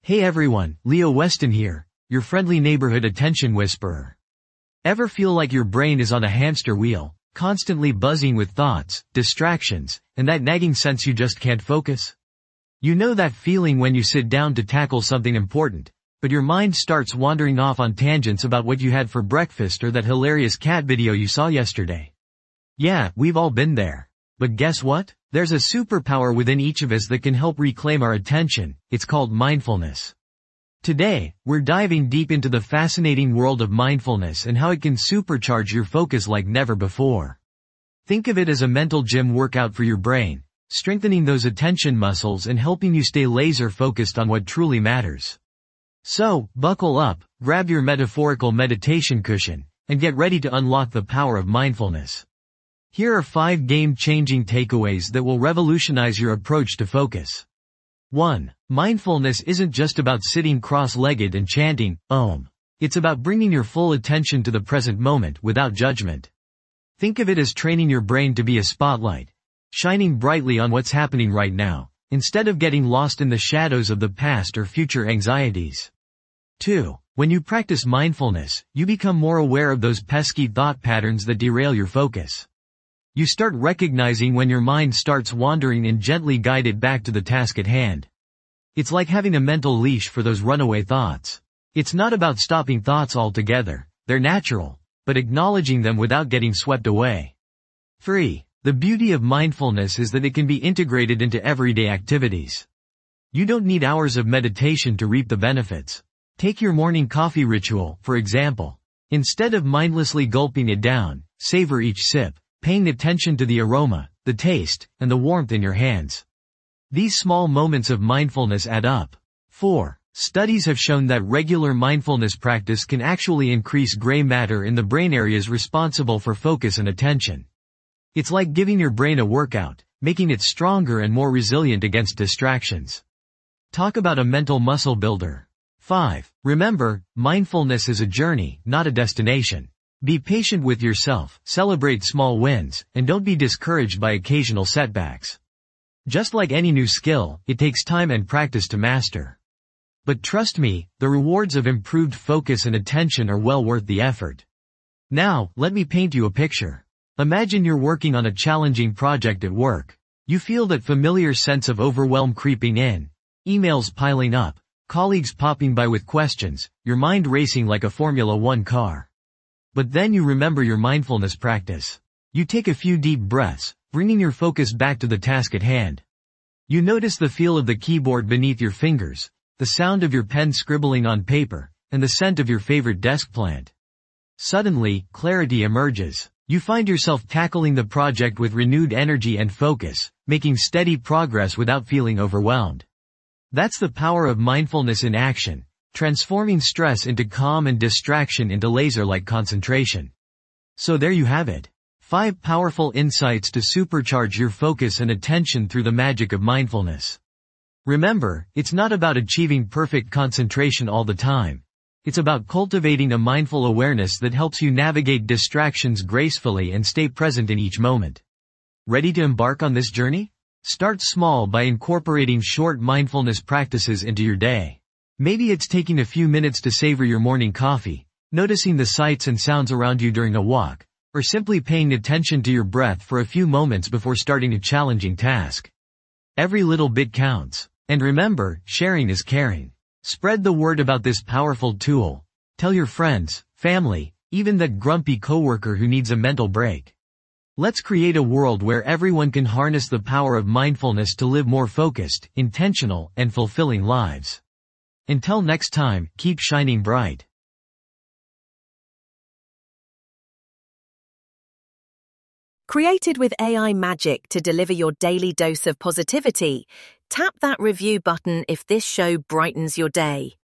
Hey everyone, Leo Weston here, your friendly neighborhood attention whisperer. Ever feel like your brain is on a hamster wheel, constantly buzzing with thoughts, distractions, and that nagging sense you just can't focus? You know that feeling when you sit down to tackle something important, but your mind starts wandering off on tangents about what you had for breakfast or that hilarious cat video you saw yesterday. Yeah, we've all been there. But guess what? There's a superpower within each of us that can help reclaim our attention. It's called mindfulness. Today, we're diving deep into the fascinating world of mindfulness and how it can supercharge your focus like never before. Think of it as a mental gym workout for your brain, strengthening those attention muscles and helping you stay laser focused on what truly matters. So, buckle up, grab your metaphorical meditation cushion, and get ready to unlock the power of mindfulness. Here are 5 game-changing takeaways that will revolutionize your approach to focus. 1. Mindfulness isn't just about sitting cross-legged and chanting, Om. It's about bringing your full attention to the present moment without judgment. Think of it as training your brain to be a spotlight, shining brightly on what's happening right now, instead of getting lost in the shadows of the past or future anxieties. 2. When you practice mindfulness, you become more aware of those pesky thought patterns that derail your focus. You start recognizing when your mind starts wandering and gently guide it back to the task at hand. It's like having a mental leash for those runaway thoughts. It's not about stopping thoughts altogether, they're natural, but acknowledging them without getting swept away. 3. The beauty of mindfulness is that it can be integrated into everyday activities. You don't need hours of meditation to reap the benefits. Take your morning coffee ritual, for example. Instead of mindlessly gulping it down, savor each sip, paying attention to the aroma, the taste, and the warmth in your hands. These small moments of mindfulness add up. 4. Studies have shown that regular mindfulness practice can actually increase gray matter in the brain areas responsible for focus and attention. It's like giving your brain a workout, making it stronger and more resilient against distractions. Talk about a mental muscle builder. 5. Remember, mindfulness is a journey, not a destination. Be patient with yourself, celebrate small wins, and don't be discouraged by occasional setbacks. Just like any new skill, it takes time and practice to master. But trust me, the rewards of improved focus and attention are well worth the effort. Now, let me paint you a picture. Imagine you're working on a challenging project at work. You feel that familiar sense of overwhelm creeping in, emails piling up, colleagues popping by with questions, your mind racing like a Formula One car. But then you remember your mindfulness practice. You take a few deep breaths, bringing your focus back to the task at hand. You notice the feel of the keyboard beneath your fingers, the sound of your pen scribbling on paper, and the scent of your favorite desk plant. Suddenly, clarity emerges. You find yourself tackling the project with renewed energy and focus, making steady progress without feeling overwhelmed. That's the power of mindfulness in action, transforming stress into calm and distraction into laser-like concentration. So there you have it. 5 powerful insights to supercharge your focus and attention through the magic of mindfulness. Remember, it's not about achieving perfect concentration all the time. It's about cultivating a mindful awareness that helps you navigate distractions gracefully and stay present in each moment. Ready to embark on this journey? Start small by incorporating short mindfulness practices into your day. Maybe it's taking a few minutes to savor your morning coffee, noticing the sights and sounds around you during a walk, or simply paying attention to your breath for a few moments before starting a challenging task. Every little bit counts. And remember, sharing is caring. Spread the word about this powerful tool. Tell your friends, family, even that grumpy coworker who needs a mental break. Let's create a world where everyone can harness the power of mindfulness to live more focused, intentional, and fulfilling lives. Until next time, keep shining bright. Created with AI magic to deliver your daily dose of positivity, tap that review button if this show brightens your day.